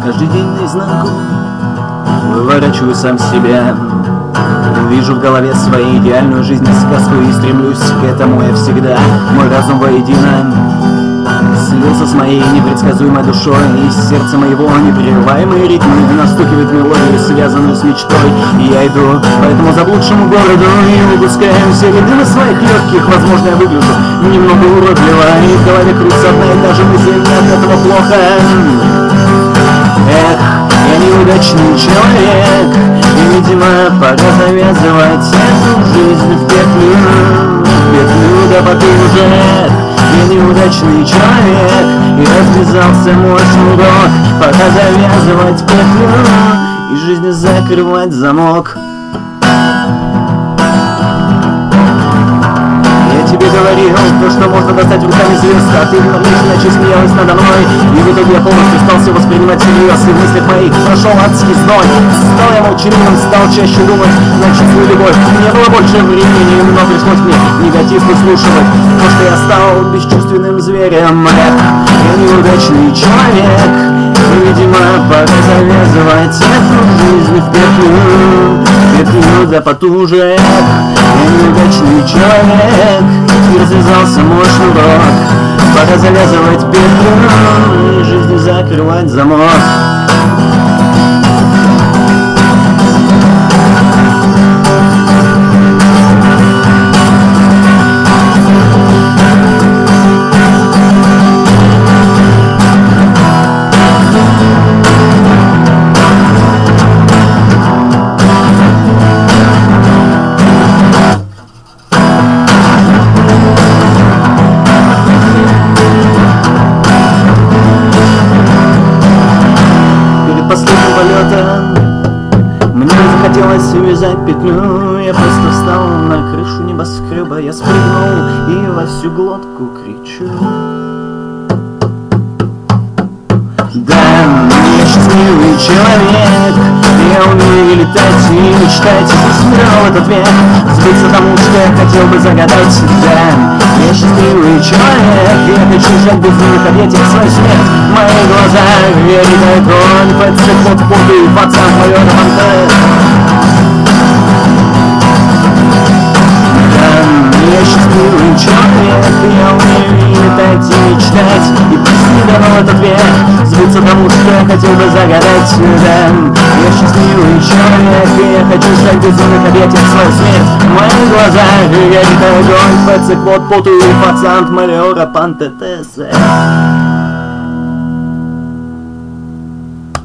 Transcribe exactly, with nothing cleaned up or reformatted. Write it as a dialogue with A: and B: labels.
A: Каждый день наизнанку выворачиваю сам себя. Вижу в голове свою идеальную жизнь, сказку, и стремлюсь к этому я всегда. Мой разум воедино слился с моей непредсказуемой душой, и из сердца моего непрерываемые ритмы настукивает мелодию, связанную с мечтой. И я иду по этому заблудшему городу и выпускаю все ритмы своих легких. Возможно, я выгляжу немного уродливо, и в голове крутится одна и та же мысль, мне от этого плохо. Эх, я неудачный человек, и, видимо, пора завязывать эту жизнь в петлю, в петлю, да потуже. Я неудачный человек, и развязался мой шнурок. Пора завязывать петлю и жизни закрывать замок. Я тебе говорил то, что можно достать руками звезд, а ты иначе смеялась надо мной. И в итоге я полностью стал все воспринимать всерьез, и в мыслях моих прошел адский зной. Стал я молчаливым, стал чаще думать на чужую любовь. Не было больше времени, но пришлось мне негатив выслушивать, потому что я стал бесчувственным зверем. Я неудачный человек, и, видимо, пора завязывать эту жизнь в петлю, в петлю да потуже. Я неудачный человек, и развязался мой шнурок. Пора завязывать петлю и жизни закрывать замок. Последним полетом мне захотелось увязать петлю. Я просто встал на крышу небоскреба, я спрыгнул и во всю глотку кричу: да, я счастливый человек, я умею летать и мечтать, и пусть мир в этот век сбыться тому, что я хотел бы загадать. Да, я счастливый человек, я хочу жать без безумных объятий в свою смерть. Мои глаза верит огонь, подсыпут в путы, пацан, мое романтез. Я счастливый человек, я умею летать и мечтать, и пусть не дано в этот век сбыться тому, что я хотел бы загадать. Да, я счастливый человек, и я хочу жать в безумных объятиях свою смерть. В моих глазах горит огонь, пацик, вот путу, пацан, малеора, пантетесе.